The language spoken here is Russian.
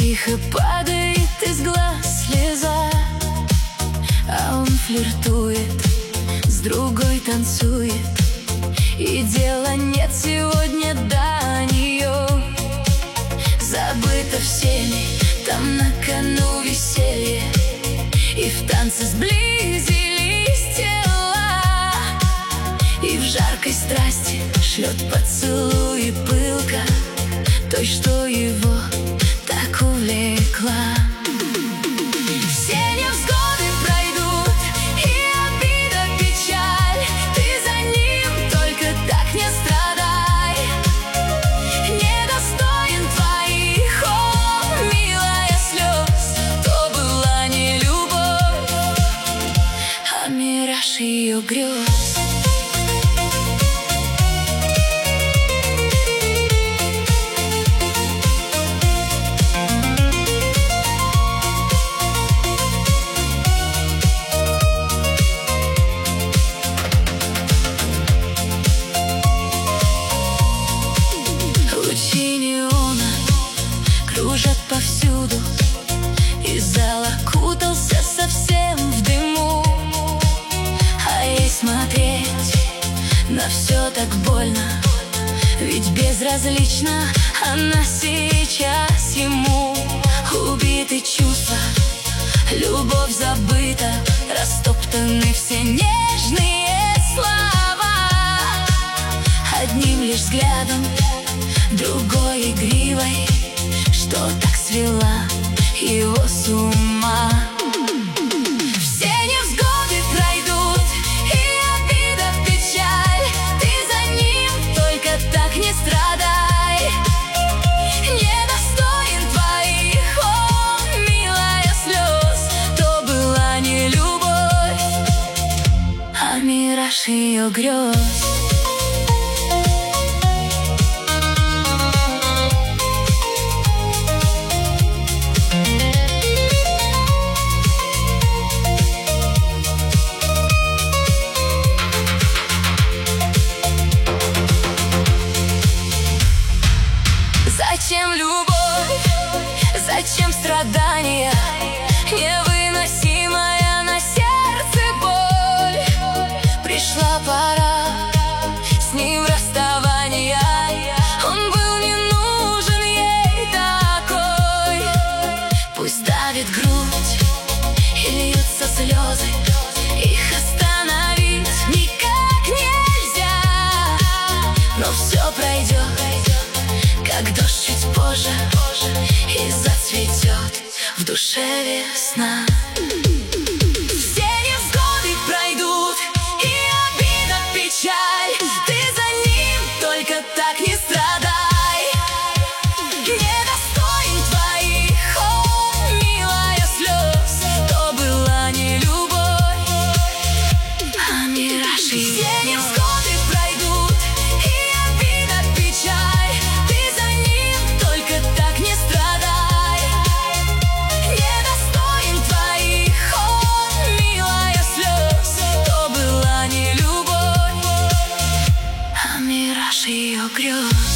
Тихо падает из глаз слеза, а он флиртует, с другой танцует, и дела нет сегодня до нее. Забыто всеми, там на кону веселье, и в танце сблизились тела, и в жаркой страсти шлет поцелуи пылко той, что его так увлекла. Все невзгоды пройдут, и обида, печаль, ты за ним только так не страдай. Недостоин твоих, о, милая, слез, то была не любовь, а мираж ее грез. Кружат повсюду, и зал окутался совсем в дыму. А ей смотреть на все так больно, ведь безразлична она сейчас ему. Убиты чувства, любовь забыта, растоптаны все нежные слова. Одним лишь взглядом, другой игривой, что так свела его с ума. Все невзгоды пройдут, и обида, печаль, ты за ним только так не страдай. Недостоин твоих, о, милая, слез, то была не любовь, а мираж ее грез. Зачем любовь? Зачем страдания? Невыносимая на сердце боль. Пришла пора с ним расставания. Он был не нужен ей такой. Пусть давит грудь и льются слезы, их остановить никак нельзя. Но все пройдет, как дождь чуть позже, и зацветет в душе весна. Все невзгоды пройдут, и обида, печаль, ты за ним только так не страдай. Недостоин твоих, о, милая, слез, то была не любовь, а мираж ее. Все невзгоды пройдут, и обида, печаль, ты за ним только так не страдай. Недостоин твоих, о, милая, слез, то была не любовь, а мираж ее грез.